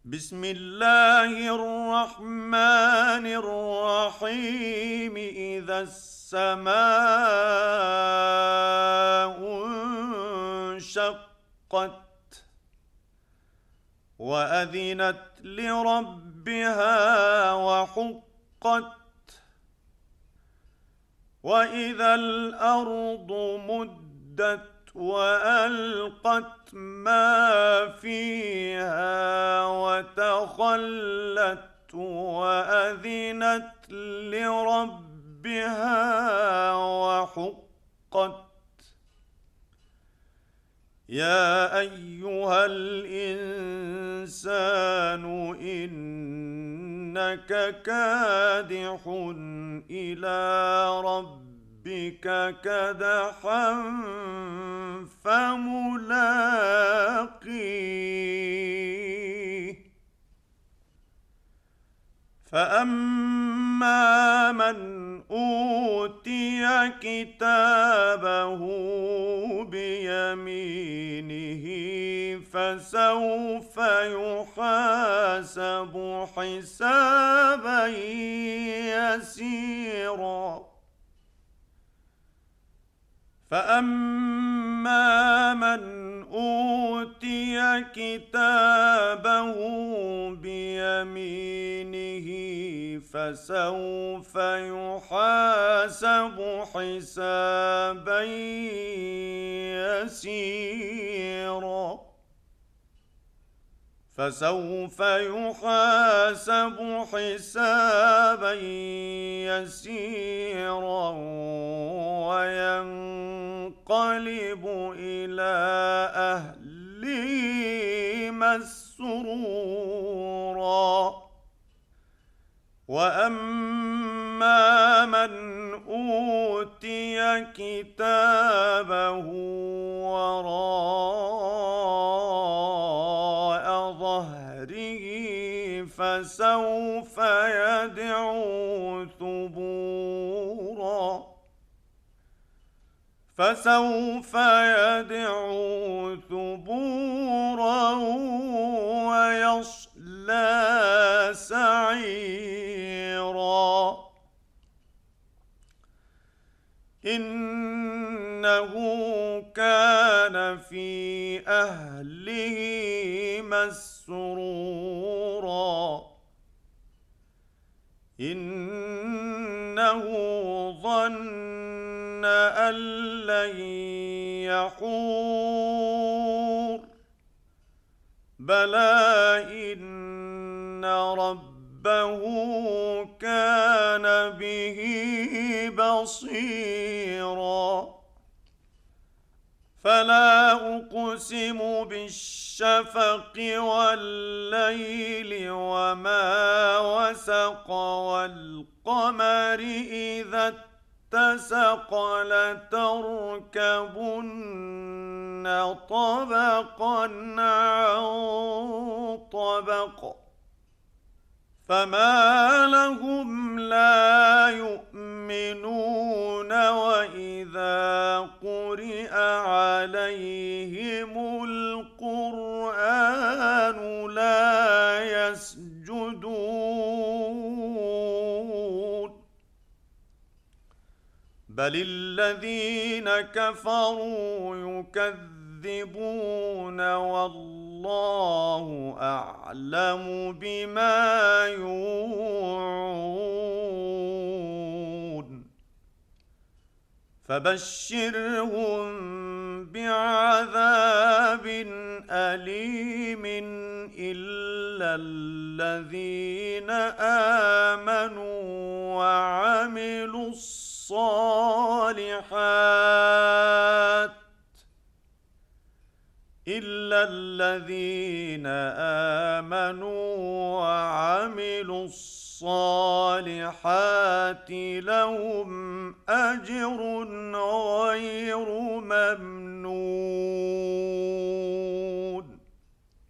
بسم الله الرحمن الرحيم. إذا السماء انشقت وأذنت لربها وحقت وإذا الأرض مدت وألقت ما فيها وتخلت وأذنت لربها وحقت. يا أيها الإنسان إنك كادح إلى ربك كدحا فملاقيه. فأما من أوتي كتابه بيمينه فسوف يحاسب حسابا يسيرا. فأما من أوتي كتابه بيمينه فسوف يحاسب حسابا يسيرا. فسوف يحاسب حسابا يسيرا وينقلب إلى أهله مسرورا. وأما من أوتي كتابه وراء ظهره فسوف يدعو ثبورا. ويصلى سعيرا. إنه كان في أهله مسرورا. إنه ظن أن لن يحور. بلى إن ربه كان به بصيرا. فلا أقسم بالشفق والليل وما وسق والقمر إذا اتسق لتركبن طبقا عن طبق. فما لهم لا يؤمنون وإذا قرئ عليهم القرآن لا يسجدون. بل الذين كفروا يكذبون والله أعلم بما يوعون. فبشرهم بعذاب أليم إلا الذين آمنوا وعملوا الصالحات إلا الذين آمنوا وعملوا الصالحات لهم أجر غير ممنون.